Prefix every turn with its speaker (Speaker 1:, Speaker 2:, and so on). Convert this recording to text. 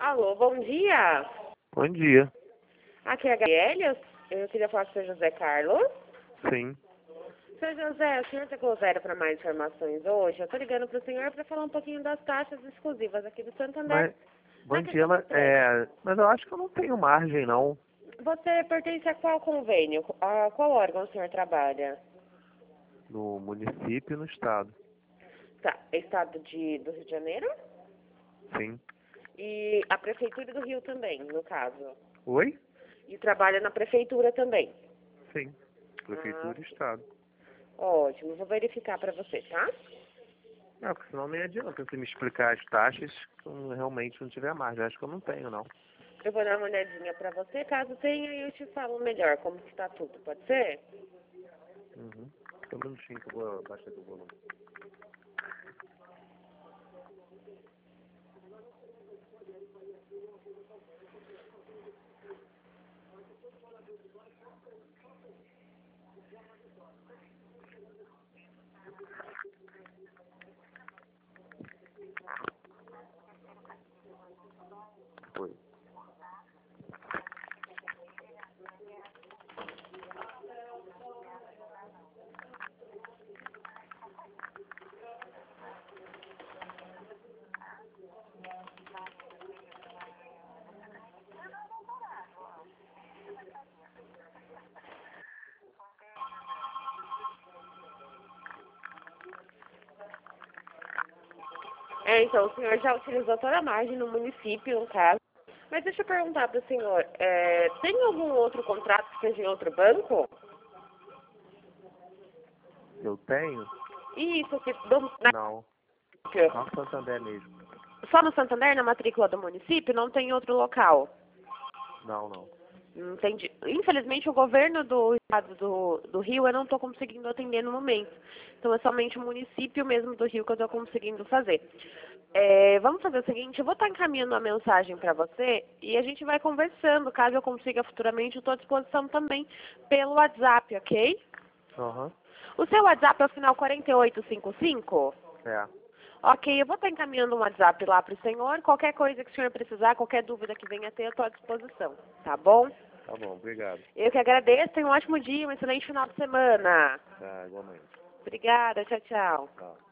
Speaker 1: Alô, bom dia.
Speaker 2: Bom dia.
Speaker 1: Aqui é a Gabriela. Eu queria falar com o Sr. José Carlos.
Speaker 2: Sim.
Speaker 1: Sr. José, o senhor tem zero para mais informações hoje? Eu estou ligando para o senhor para falar um pouquinho das taxas exclusivas aqui do Santander.
Speaker 2: Bom dia, mas eu acho que eu não tenho margem, não.
Speaker 1: Você pertence a qual convênio? A qual órgão o senhor trabalha?
Speaker 2: No município e no estado.
Speaker 1: Tá, estado do Rio de Janeiro?
Speaker 2: Sim.
Speaker 1: E a Prefeitura do Rio também, no caso.
Speaker 2: Oi?
Speaker 1: E trabalha na Prefeitura também?
Speaker 2: Sim. Prefeitura e estado.
Speaker 1: Ótimo, vou verificar para você, tá?
Speaker 2: Não, porque senão nem adianta você me explicar as taxas que eu realmente não tiver margem. Acho que eu não tenho, não.
Speaker 1: Eu vou dar uma olhadinha para você, caso tenha, eu te falo melhor como que está tudo, pode ser?
Speaker 2: Uhum. Só um minutinho que eu vou baixar do volume. Foi.
Speaker 1: Então, o senhor já utilizou toda a margem no município, no caso. Mas deixa eu perguntar para o senhor, tem algum outro contrato que seja em outro banco?
Speaker 2: Eu tenho?
Speaker 1: Isso,
Speaker 2: Não. Só no Santander mesmo.
Speaker 1: só no Santander, na matrícula do município, não tem outro local?
Speaker 2: Não.
Speaker 1: Entendi. Infelizmente, o governo do estado do Rio eu não estou conseguindo atender no momento. Então, é somente o município mesmo do Rio que eu estou conseguindo fazer. Vamos fazer o seguinte, eu vou estar encaminhando uma mensagem para você e a gente vai conversando. Caso eu consiga futuramente, eu estou à disposição também pelo WhatsApp, ok?
Speaker 2: Aham.
Speaker 1: O seu WhatsApp é o final 4855?
Speaker 2: É.
Speaker 1: Ok, eu vou estar encaminhando um WhatsApp lá para o senhor. Qualquer coisa que o senhor precisar, qualquer dúvida que venha a ter, eu estou à disposição. Tá bom?
Speaker 2: Tá bom, obrigado.
Speaker 1: Eu que agradeço. Tenha um ótimo dia, um excelente final de semana.
Speaker 2: Tá, igualmente.
Speaker 1: Obrigada. Tchau, tchau.
Speaker 2: Tá.